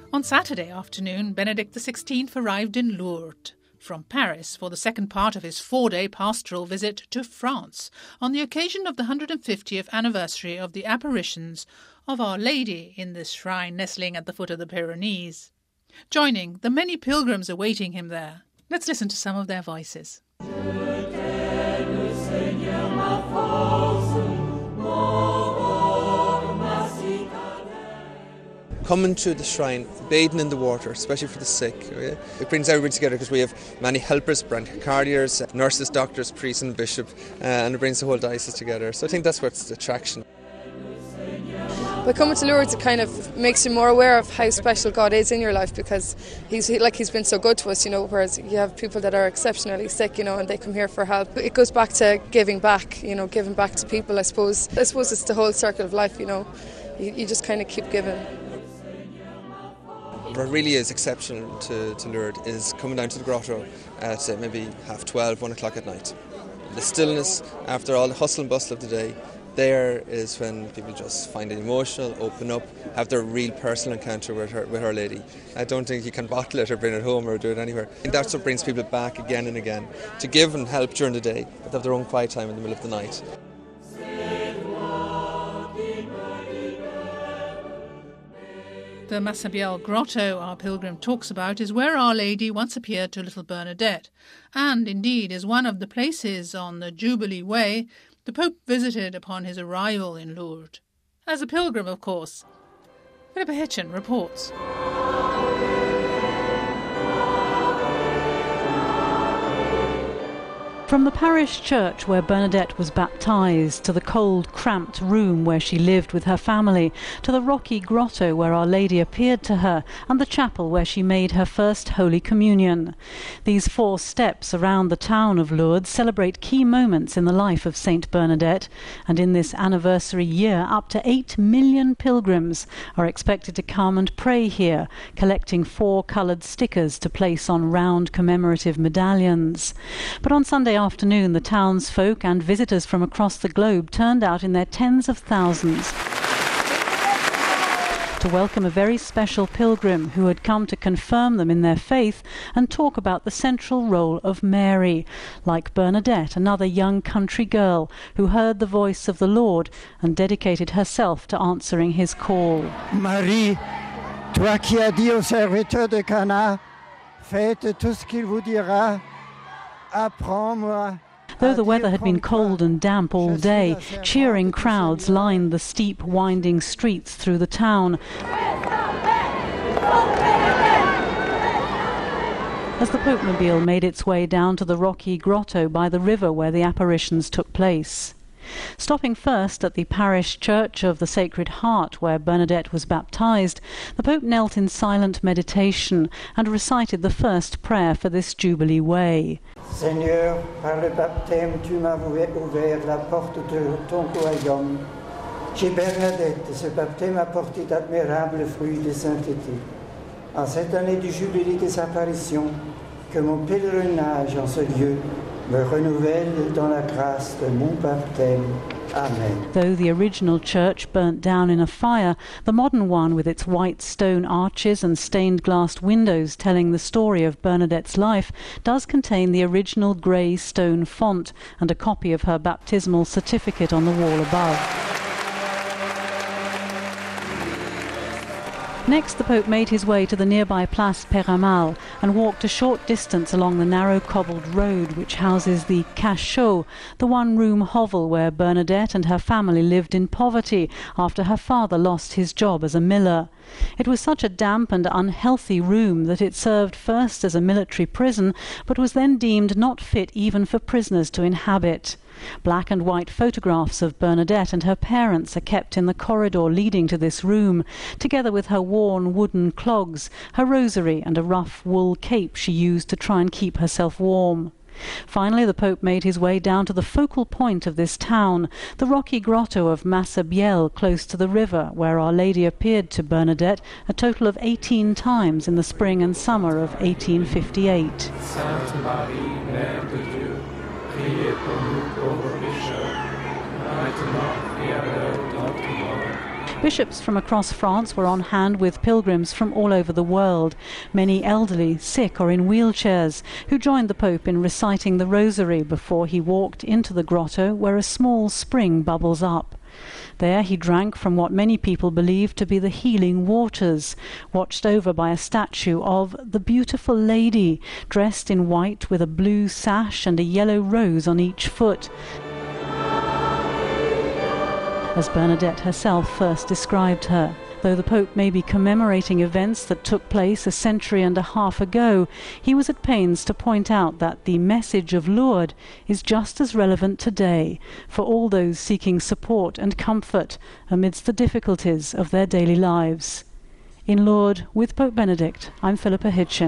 On Saturday afternoon, Benedict XVI arrived in Lourdes from Paris for the second part of his 4-day pastoral visit to France on the occasion of the 150th anniversary of the apparitions of Our Lady in this shrine nestling at the foot of the Pyrenees. Joining the many pilgrims awaiting him there, let's listen to some of their voices. Coming to the shrine, bathing in the water, especially for the sick. It brings everybody together because we have many helpers, brancardiers, nurses, doctors, priests and bishop, and it brings the whole diocese together. So I think that's what's the attraction. But coming to Lourdes, it kind of makes you more aware of how special God is in your life, because he's been so good to us, whereas you have people that are exceptionally sick, and they come here for help. It goes back to giving back to people, I suppose. I suppose it's the whole circle of life, You just kind of keep giving. What really is exceptional to Lourdes is coming down to the grotto at maybe 12:30, 1 o'clock at night. The stillness after all the hustle and bustle of the day, there is when people just find it emotional, open up, have their real personal encounter with Our Lady. I don't think you can bottle it or bring it home or do it anywhere. I think that's what brings people back again and again, to give and help during the day, but have their own quiet time in the middle of the night. The Massabielle Grotto our pilgrim talks about is where Our Lady once appeared to little Bernadette, and indeed is one of the places on the Jubilee Way the Pope visited upon his arrival in Lourdes. As a pilgrim, of course. Philippa Hitchen reports. From the parish church where Bernadette was baptised, to the cold, cramped room where she lived with her family, to the rocky grotto where Our Lady appeared to her, and the chapel where she made her first Holy Communion. These 4 steps around the town of Lourdes celebrate key moments in the life of Saint Bernadette, and in this anniversary year up to 8 million pilgrims are expected to come and pray here, collecting 4 coloured stickers to place on round commemorative medallions. But on Sunday afternoon, the townsfolk and visitors from across the globe turned out in their tens of thousands to welcome a very special pilgrim who had come to confirm them in their faith and talk about the central role of Mary, like Bernadette, another young country girl who heard the voice of the Lord and dedicated herself to answering his call. Marie, toi qui as dit au serviteur de Cana, faites tout ce qu'il vous dira. Though the weather had been cold and damp all day, cheering crowds lined the steep, winding streets through the town. As the Popemobile made its way down to the rocky grotto by the river where the apparitions took place. Stopping first at the parish church of the Sacred Heart where Bernadette was baptised, the Pope knelt in silent meditation and recited the first prayer for this Jubilee Way. Seigneur, par le baptême, tu m'as ouvert la porte de ton royaume. Chez Bernadette, ce baptême a porté d'admirables fruits de sainteté. En cette année du Jubilé des apparitions, que mon pèlerinage en ce lieu me renouvelle dans la grâce de mon baptême. Amen. Though the original church burnt down in a fire, the modern one, with its white stone arches and stained glass windows telling the story of Bernadette's life, does contain the original grey stone font and a copy of her baptismal certificate on the wall above. Next, the Pope made his way to the nearby Place Peyramale and walked a short distance along the narrow cobbled road which houses the Cachot, the one-room hovel where Bernadette and her family lived in poverty after her father lost his job as a miller. It was such a damp and unhealthy room that it served first as a military prison, but was then deemed not fit even for prisoners to inhabit. Black and white photographs of Bernadette and her parents are kept in the corridor leading to this room, together with her worn wooden clogs, her rosary and a rough wool cape she used to try and keep herself warm. Finally, the Pope made his way down to the focal point of this town, the rocky grotto of Massabielle, close to the river, where Our Lady appeared to Bernadette a total of 18 times in the spring and summer of 1858. Sainte Marie, Mère de Dieu, priez pour nous pauvres pécheurs, maintenant et à l'heure de notre mort. Bishops from across France were on hand with pilgrims from all over the world, many elderly, sick or in wheelchairs, who joined the Pope in reciting the Rosary before he walked into the grotto where a small spring bubbles up. There he drank from what many people believe to be the healing waters, watched over by a statue of the beautiful lady, dressed in white with a blue sash and a yellow rose on each foot, as Bernadette herself first described her. Though the Pope may be commemorating events that took place a century and a half ago, he was at pains to point out that the message of Lourdes is just as relevant today for all those seeking support and comfort amidst the difficulties of their daily lives. In Lourdes, with Pope Benedict, I'm Philippa Hitchin.